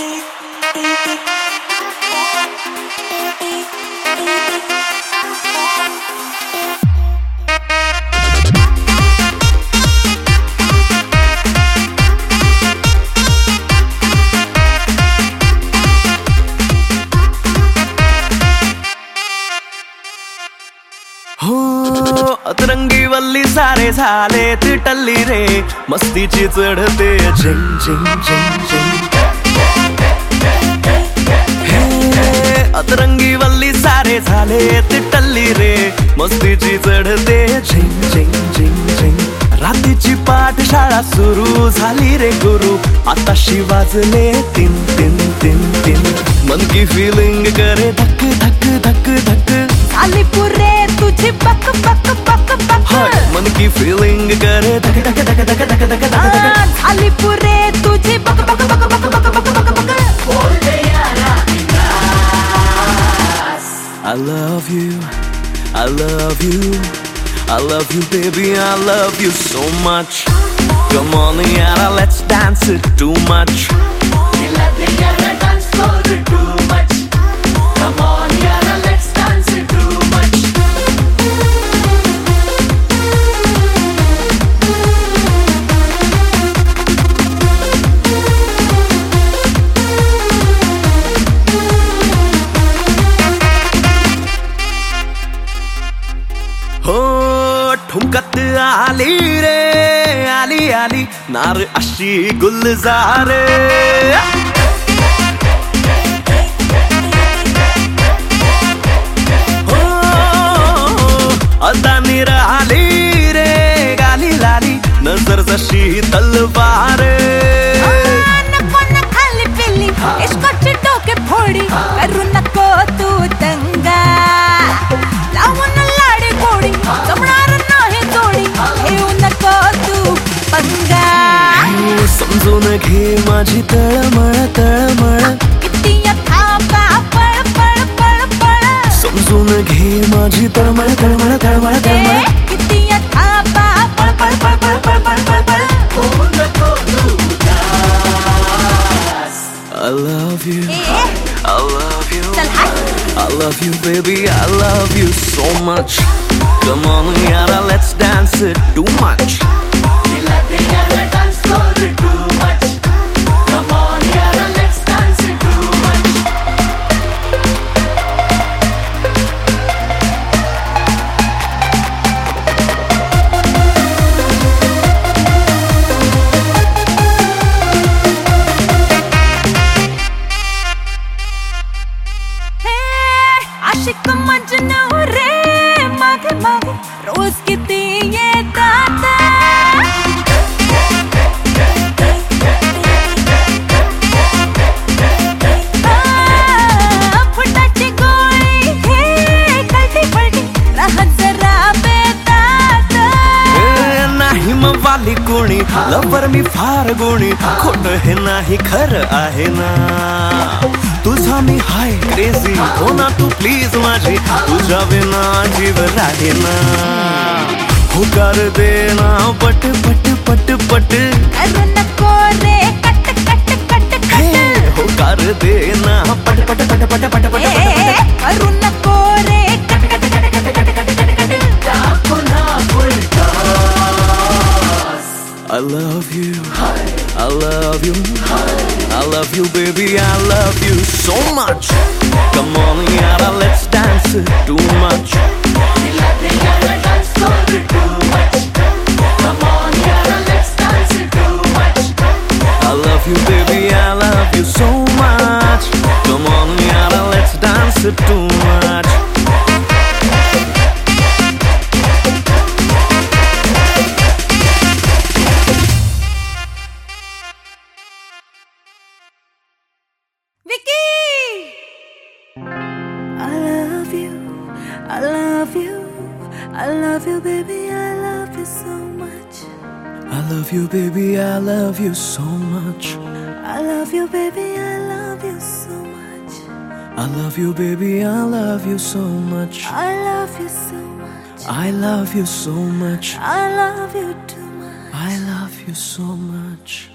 अतरंगी वल्ली सारे झाले ती टल्ली रे मस्तीची चढते झिंग झिंग झिंग झिंग हे अतरंगी वल्ली सारे झाले ती टल्ली रे मस्तीची चढते झिंग झिंग झिंग झिंग रात्रीची पाठशाळा सुरू झाली रे गुरु आताशी वाजले तीन तीन तीन तीन मन की फीलिंग करे धक धक धक धक झाली पुरे तुझी बक बक बक बक मन की फीलिंग करे धक धक धक धक धक धक धक झाली पुरे तुझी बक बक बक बक बक बक बक बक बोलते यारा I love you, I love you, I love you baby, I love you so much. Come on yara, let's dance it too much. Dilate yara dance for it too much. Come on yara, let's dance it too much. हो ठुमकत आली रे आली आली नार अशी गुलजार हो Adani rally रे गाली लाली नजर जशी तलवार नको न खाली पिली इश्काचे डोके फोडी करू नको तू दंगा लावून लाडी गोडी जमणार नाही जोडी घेऊ नको तू पंगा समजून घे माझी तळमळ तळमळ किती थांबा पळ पळ पळ पळ समजून घे माझी तळमळ तळमळ तळमळ तळमळ किती थांबा पळ पळ पळ पळ पळ पळ पळ पळ होऊ नको तू I love you, I love you, चल हाय I love you baby, I love you so much. Come on yara, let's dance it too much. Dilate yara dance for it too much. Come on yara, let's dance it too much. आशिक मजनू रे मागे मागे रोज किती येतात फुटाची गोळी घे कळती पलटी राहत जरा बेतात नाही मग वाली कोणी लवर मी फार गुणी खोट हे नाही खरं आहे ना तुझा मी हाय क्रेझी हो ना तू प्लीज माझी तुझ्या विना जीव राहे ना होकार दे ना पट पट पट पट करू नको रे कट कट कट कट होकार दे ना पट पट पट पट पट पट करू नको रे कट कट कट कट कट कट कट कट टाकू ना उलटा I love you, I love you, I love you baby, I love you so much. Come on yara, let's dance it too much. Dilate yara dance for it too much. Come on yara, let's dance it too much. I love you baby, I love you so much. Come on yara, let's dance it too much. Vicky! I love you, I love you, I love you baby, I love you so much. I love you baby, I love you so much. I love you baby, I love you so much. I love you baby, I love you so much. I love you so much. I love you so much. I love you too much. I love you so much.